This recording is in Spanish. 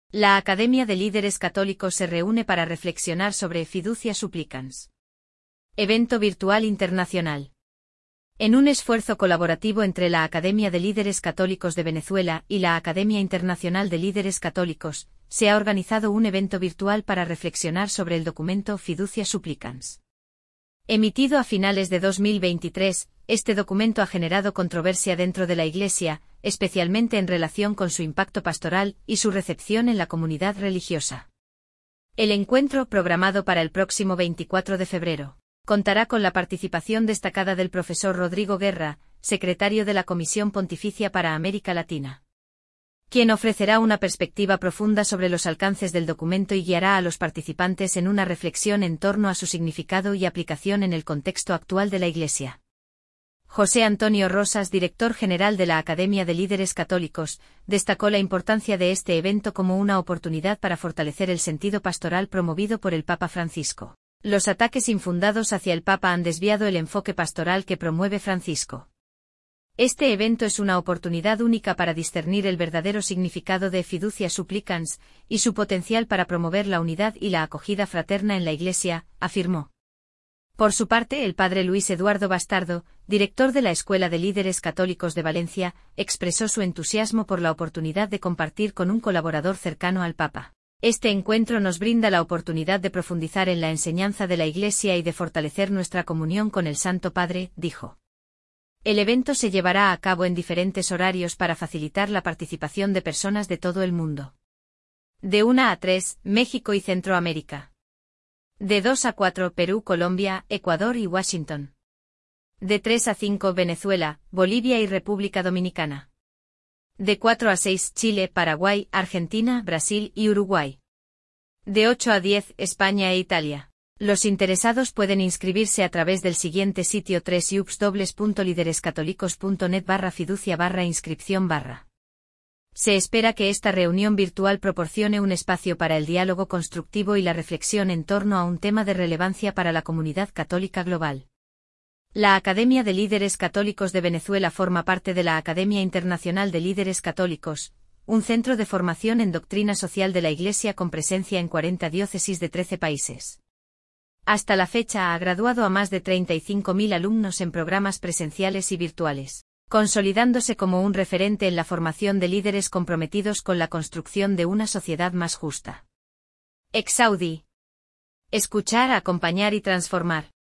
La Academia de Líderes Católicos se reúne para reflexionar sobre Fiducia Supplicans. Evento virtual internacional. En un esfuerzo colaborativo entre la Academia de Líderes Católicos de Venezuela y la Academia Internacional de Líderes Católicos, se ha organizado un evento virtual para reflexionar sobre el documento Fiducia Supplicans. Emitido a finales de 2023, este documento ha generado controversia dentro de la Iglesia, especialmente en relación con su impacto pastoral y su recepción en la comunidad religiosa. El encuentro, programado para el próximo 24 de febrero, contará con la participación destacada del profesor Rodrigo Guerra, secretario de la Comisión Pontificia para América Latina, quien ofrecerá una perspectiva profunda sobre los alcances del documento y guiará a los participantes en una reflexión en torno a su significado y aplicación en el contexto actual de la Iglesia. José Antonio Rosas, director general de la Academia de Líderes Católicos, destacó la importancia de este evento como una oportunidad para fortalecer el sentido pastoral promovido por el Papa Francisco. Los ataques infundados hacia el Papa han desviado el enfoque pastoral que promueve Francisco. Este evento es una oportunidad única para discernir el verdadero significado de Fiducia Supplicans y su potencial para promover la unidad y la acogida fraterna en la Iglesia, afirmó. Por su parte, el padre Luis Eduardo Bastardo, director de la Escuela de Líderes Católicos de Valencia, expresó su entusiasmo por la oportunidad de compartir con un colaborador cercano al Papa. Este encuentro nos brinda la oportunidad de profundizar en la enseñanza de la Iglesia y de fortalecer nuestra comunión con el Santo Padre, dijo. El evento se llevará a cabo en diferentes horarios para facilitar la participación de personas de todo el mundo. De 1 a 3, México y Centroamérica. De 2 a 4, Perú, Colombia, Ecuador y Washington. De 3 a 5, Venezuela, Bolivia y República Dominicana. De 4 a 6, Chile, Paraguay, Argentina, Brasil y Uruguay. De 8 a 10, España e Italia. Los interesados pueden inscribirse a través del siguiente sitio www.liderescatolicos.net/fiducia/inscripción/. Se espera que esta reunión virtual proporcione un espacio para el diálogo constructivo y la reflexión en torno a un tema de relevancia para la comunidad católica global. La Academia de Líderes Católicos de Venezuela forma parte de la Academia Internacional de Líderes Católicos, un centro de formación en doctrina social de la Iglesia con presencia en 40 diócesis de 13 países. Hasta la fecha ha graduado a más de 35.000 alumnos en programas presenciales y virtuales, consolidándose como un referente en la formación de líderes comprometidos con la construcción de una sociedad más justa. Exaudi. Escuchar, acompañar y transformar.